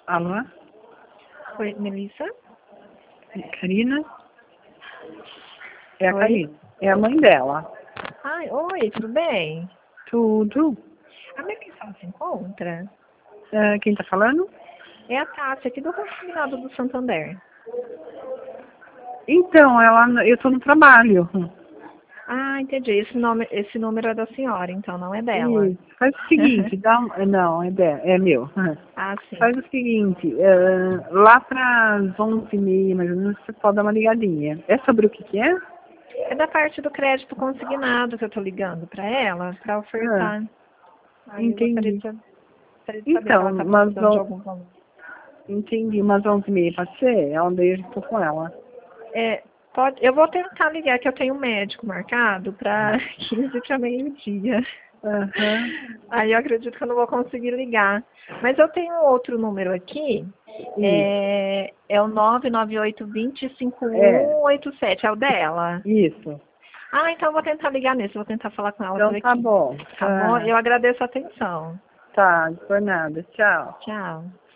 Alô? Oi, Melissa? Karina? É a Oi? Karina. É a mãe dela. Ai, oi, tudo bem? Tudo. A Melissa não se encontra? Quem tá falando? É a Tássia, aqui do Consignado do Santander. Então, eu tô no trabalho. Ah, entendi. Esse número é da senhora, então não é dela. Isso. Faz o seguinte, não, é meu. Ah, sim. Faz o seguinte, lá para as 11h30, mais ou menos, você pode dar uma ligadinha. É sobre o que é? É da parte do crédito consignado que eu tô ligando para ela, para Ah, ofertar. Aí eu gostaria entendi. de saber se ela Então, está precisando de algum valor. entendi, umas 11h30 pode ser? É onde eu estou com ela. Eu vou tentar ligar, que eu tenho um médico marcado para 15 para meio-dia. Aham. Aí eu acredito que eu não vou conseguir ligar. Mas eu tenho um outro número aqui. Isso. É o 99820 É, 5187, é o dela. isso. Ah, então eu vou tentar ligar nesse, vou tentar falar com ela Então por tá aqui. bom. Tá bom? Eu agradeço a atenção. Tá, por nada. Tchau. Tchau.